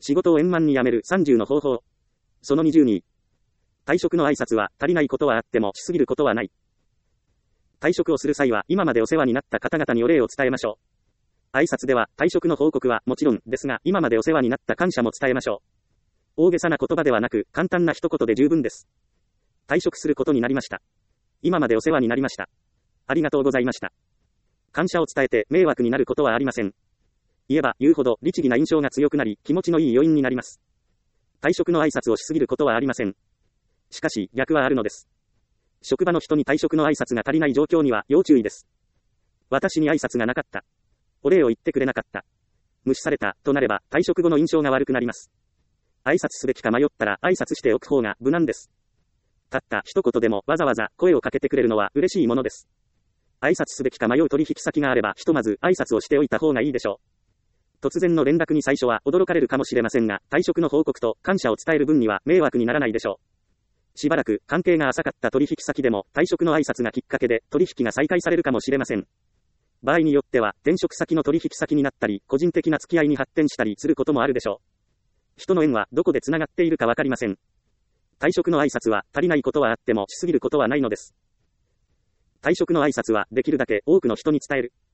仕事を円満に辞める30の方法。その22。退職の挨拶は足りないことはあってもしすぎることはない。退職をする際は今までお世話になった方々にお礼を伝えましょう。挨拶では退職の報告はもちろんですが、今までお世話になった感謝も伝えましょう。大げさな言葉ではなく簡単な一言で十分です。退職することになりました。今までお世話になりました。ありがとうございました。感謝を伝えて迷惑になることはありません。言えば言うほど律儀な印象が強くなり気持ちのいい余韻になります。退職の挨拶をしすぎることはありません。しかし逆はあるのです。職場の人に退職の挨拶が足りない状況には要注意です。私に挨拶がなかった。お礼を言ってくれなかった。無視されたとなれば退職後の印象が悪くなります。挨拶すべきか迷ったら挨拶しておく方が無難です。たった一言でもわざわざ声をかけてくれるのは嬉しいものです。挨拶すべきか迷う取引先があればひとまず挨拶をしておいた方がいいでしょう。突然の連絡に最初は驚かれるかもしれませんが、退職の報告と感謝を伝える分には迷惑にならないでしょう。しばらく関係が浅かった取引先でも退職の挨拶がきっかけで取引が再開されるかもしれません。場合によっては転職先の取引先になったり、個人的な付き合いに発展したりすることもあるでしょう。人の縁はどこでつながっているかわかりません。退職の挨拶は足りないことはあってもしすぎることはないのです。退職の挨拶はできるだけ多くの人に伝える。